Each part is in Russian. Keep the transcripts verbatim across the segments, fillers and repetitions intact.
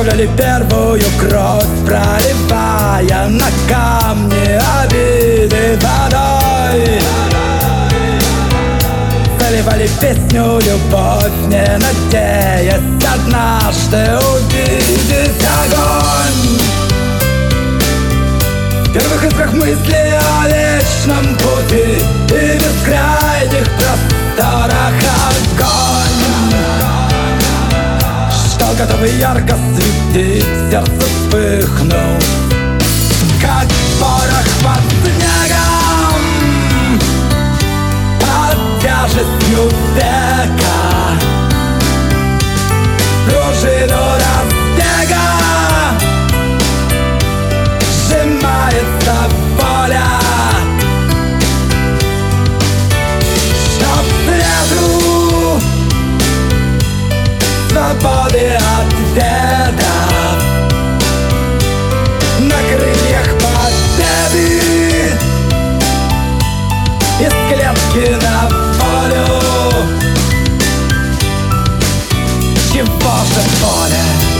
Пролили первую кровь, проливая на камни обиды водой. Заливали песню любовь, не надеясь однажды увидеть огонь. В первых искрах мысли о вечном пути и бескрайних просторах огонь, что готовый ярко светить, сердце вспыхнул, как порох под снегом, под тяжестью века. Пружину разбега сжимается воля, чтоб свету свободы от веда на крыльях победы из клетки на волю. Чего же воля?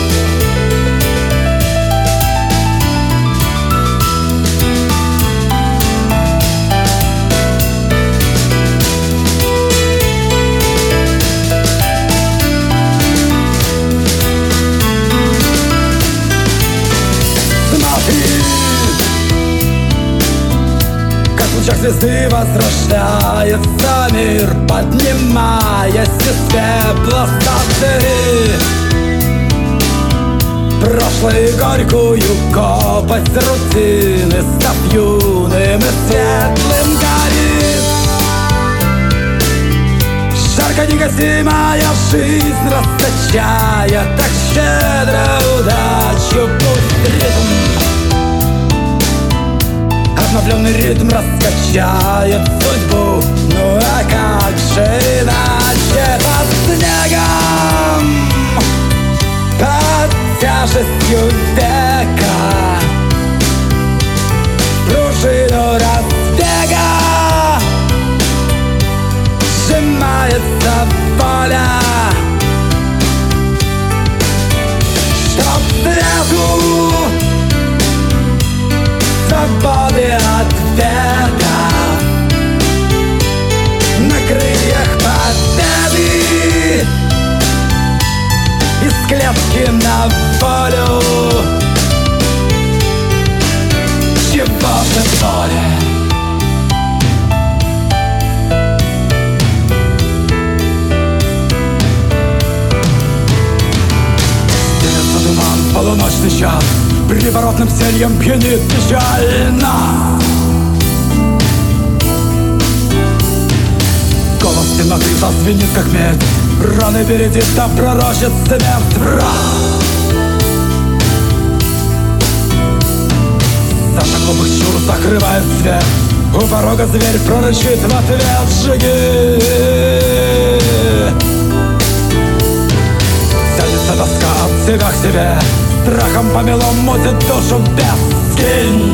В лучах звезды возрождается мир, поднимаясь из пепла статуи. Прошлое горькую копоть рутины, став юным и светлым горит. Жарко негасимая жизнь расточая так щедро удачу, пусть ритм, обновленный ритм раскачает судьбу. Ну а как же иначе под снегом, под тяжестью века, пружину разбега сжимается воля, чтоб свету свободы от веда на крыльях победы из клетки на волю. Чего же воля? Дымится туман, полуночный час, приворотным зельем пьянит печально. Голос темноты зазвенит, как медь, раны бередит, да пророчит смерть враг. Саша глупых чур закрывает свет, у порога зверь прорычит в ответ: жги. Тянется тоска от себя к себе, страхом помелом мутит душу без скинь.